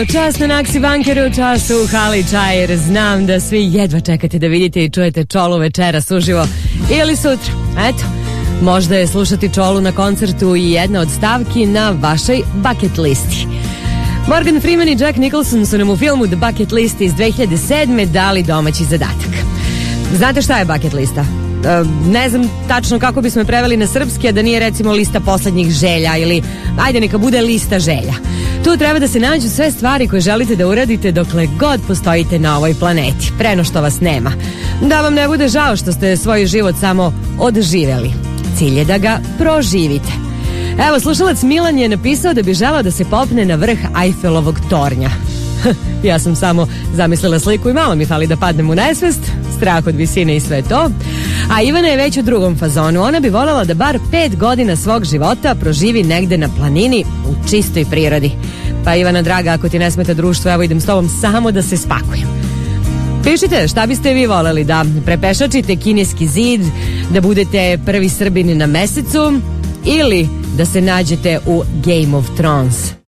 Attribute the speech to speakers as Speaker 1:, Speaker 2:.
Speaker 1: čas na Naksi Bunkeru, čas u Hali Čajer. Znam da svi jedva čekate da vidite i čujete Čolu večeras uživo ili sutra. Eto, možda je slušati Čolu na koncertu i jedna od stavki na vašoj bucket listi. Morgan Freeman i Jack Nicholson su nam u filmu The Bucket List iz 2007. dali domaći zadatak. Znate šta je bucket lista? Ne znam tačno kako bismo je preveli na srpski, a da nije recimo lista poslednjih želja ili ajde neka bude lista želja. Tu treba da se nađu sve stvari koje želite da uradite dokle god postojite na ovoj planeti, pre no što vas nema. Da vam ne bude žao što ste svoj život samo odživeli. Cilj je da ga proživite. Evo, slušalac Milan je napisao da bi želao da se popne na vrh Eiffelovog tornja. Ja sam samo zamislila sliku i malo mi fali da padnem u nesvest, strah od visine i sve to. A Ivana je već u drugom fazonu. Ona bi voljela da bar 5 godina svog života proživi negde na planini u čistoj prirodi. Pa Ivana draga, ako ti ne smeta društvo, evo idem s tobom samo da se spakujem. Pišite šta biste vi voljeli, da prepešačite kineski zid, da budete prvi Srbini na mesecu ili da se nađete u Game of Thrones.